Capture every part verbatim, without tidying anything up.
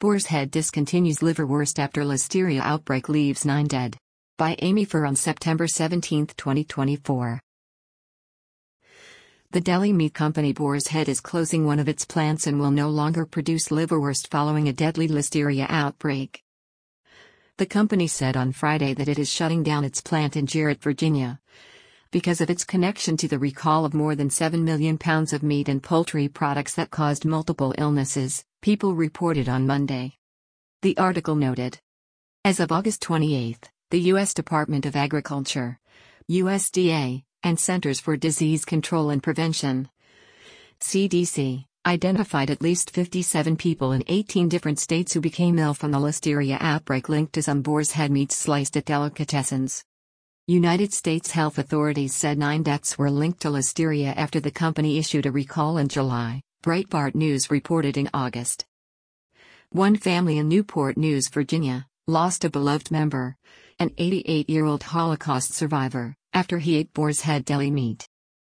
Boar's Head discontinues liverwurst after listeria outbreak leaves nine dead. By Amy Furr on September seventeenth, twenty twenty-four. The deli meat company Boar's Head is closing one of its plants and will no longer produce liverwurst following a deadly listeria outbreak. The company said on Friday that it is shutting down its plant in Jarrett, Virginia, because of its connection to the recall of more than seven million pounds of meat and poultry products that caused multiple illnesses, People reported on Monday. The article noted. As of August twenty-eighth, the U S Department of Agriculture, U S D A, and Centers for Disease Control and Prevention, C D C, identified at least fifty-seven people in eighteen different states who became ill from the listeria outbreak linked to some Boar's Head meats sliced at delicatessens. United States health authorities said nine deaths were linked to listeria after the company issued a recall in July, Breitbart News reported in August. One family in Newport News, Virginia, lost a beloved member, an eighty-eight-year-old Holocaust survivor, after he ate Boar's Head deli meat.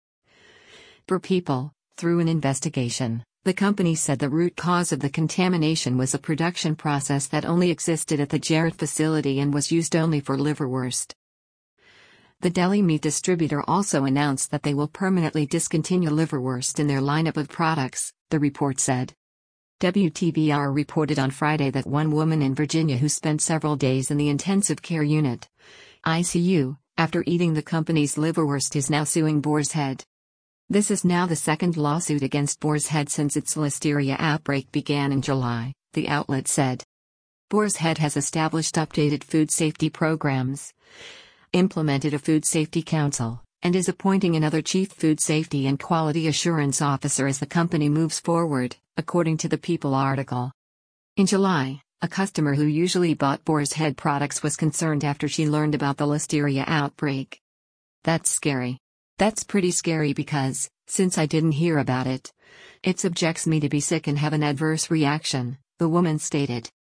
For People, through an investigation, the company said the root cause of the contamination was a production process that only existed at the Jarrett facility and was used only for liverwurst. The deli meat distributor also announced that they will permanently discontinue liverwurst in their lineup of products, the report said. W T B R reported on Friday that one woman in Virginia who spent several days in the intensive care unit, I C U, after eating the company's liverwurst is now suing Boar's Head. This is now the second lawsuit against Boar's Head since its listeria outbreak began in July, the outlet said. Boar's Head has established updated food safety programs, implemented a food safety council, and is appointing another chief food safety and quality assurance officer as the company moves forward, according to the People article. In July, a customer who usually bought Boar's Head products was concerned after she learned about the listeria outbreak. That's scary. That's pretty scary because, since I didn't hear about it, it subjects me to be sick and have an adverse reaction, the woman stated.